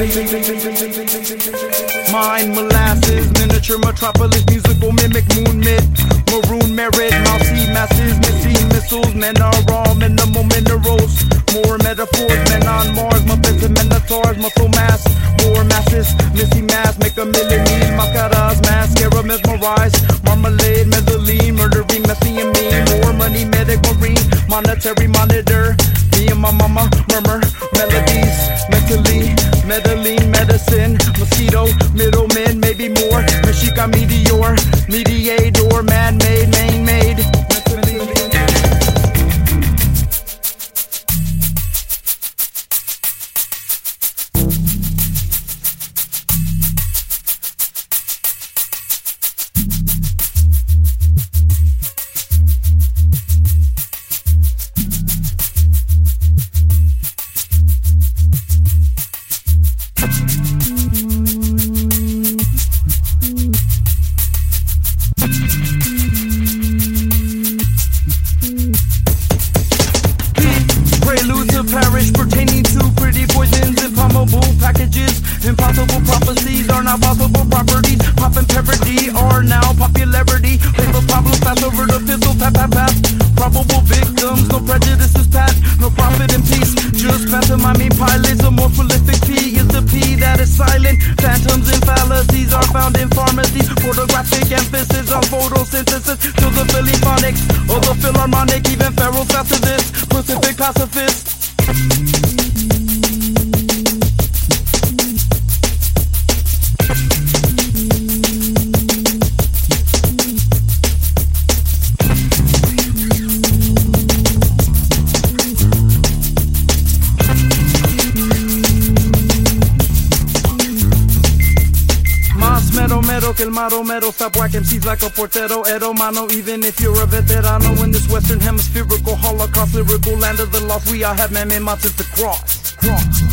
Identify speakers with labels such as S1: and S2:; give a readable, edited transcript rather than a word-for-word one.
S1: Mind molasses, miniature metropolis, musical mimic, moon mid, maroon merit, mousy masses, missing missiles, men are raw, minimal minerals, more metaphors, men on Mars, muppets and minotaurs, muscle mass, more masses, missy mass, make a million, mascaras, mascara, mesmerize, marmalade, mezzanine, murdering, methyamine, more money, medic, marine, monetary monitor, me and my mama murmur melodies, mentally, meddling, medicine, mosquito, middleman, maybe more, Mexica meteor, mediator, man-made, main-made. Parish pertaining to pretty poisons, impossible packages, impossible prophecies are now possible properties. Pop and parody are now popularity. Paper problems pass over the pistol, tap tap tap. Probable victims, no prejudices pat, no profit in peace. Just pantomiming pilots, a more prolific P is the P that is silent. Phantoms and fallacies are found in pharmacies. Photographic emphasis on photosynthesis. To the Philiphonics, or the Philharmonic, even pharaohs after this. Pacific pacifists. Que el maro mero, stop whacking MCs like a portero, edo mano, even if you're a veterano in this western hemispherical holocaust, lyrical land of the lost, we all have man-made mountains to cross.